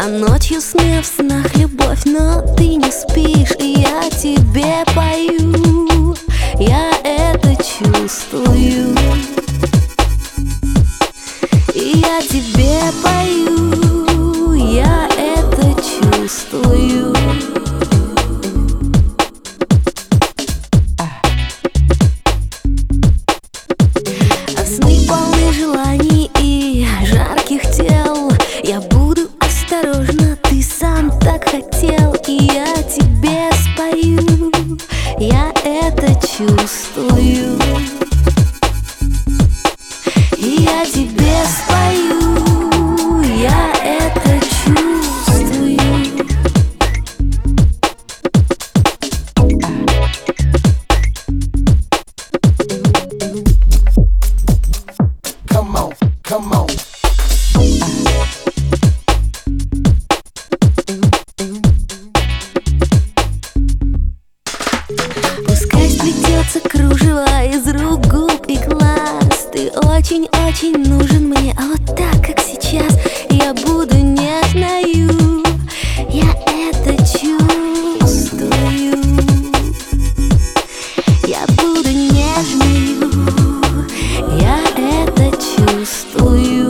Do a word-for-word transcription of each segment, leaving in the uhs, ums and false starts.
А ночью сны в снах любовь, но ты не спишь, и я тебе пою, я это чувствую. И я тебе пою, я это чувствую. А сны полны желаний и жарких тел. Я буду осторожна, ты сам так хотел. И я тебе спою, я это чувствую. И я тебе спою, я это чувствую. Come on, come on. Пускай сплетется кружево из рук, губ и глаз. Ты очень-очень нужен мне, а вот так, как сейчас, я буду нежною. Я это чувствую. Я буду нежною. Я это чувствую.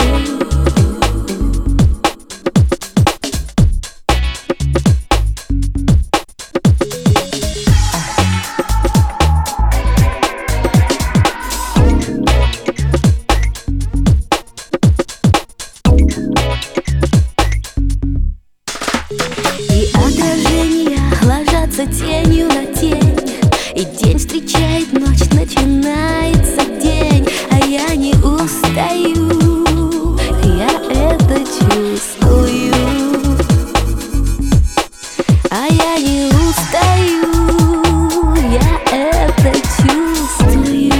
И отражения ложатся тенью на тень, и день встречает ночь, начинается день. А я не устаю, я это чувствую. А я не устаю, я это чувствую.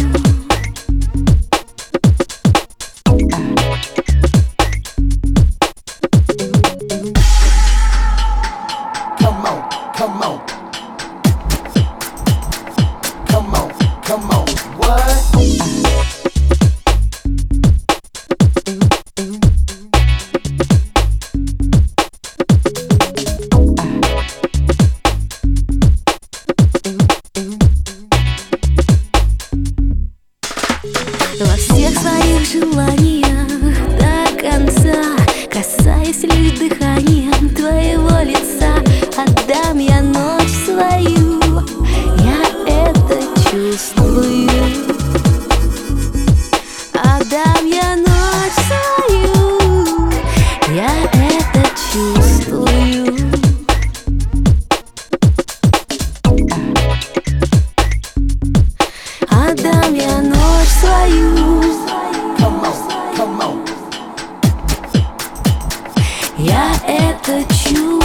Come on, come on. Come on, come on. What? Во всех своих желаниях до конца, касаясь лишь дыханием твоего лица, отдам я ночь свою, я это чувствую. Отдам я ночь свою, я это чувствую. Отдам я ночь свою, Come on, come on. я это чувствую.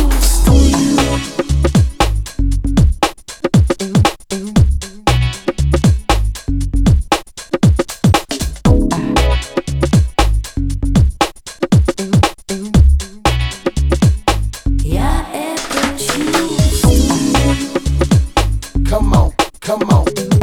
Я это чувствую. Come on, come on.